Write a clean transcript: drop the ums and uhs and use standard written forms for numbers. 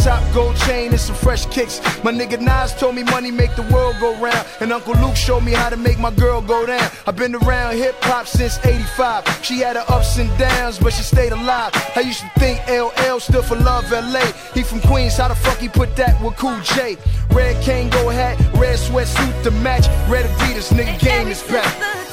top gold chain and some fresh kicks. My nigga Nas told me money make the world go round, and Uncle Luke showed me how to make my girl go down. I've been around hip-hop since 85. She had her ups and downs, but she stayed alive. I used to think LL stood for Love LA. He from Queens, how the fuck he put that with Cool J? Red Kango hat, red sweatsuit to match, red Adidas, nigga game is back.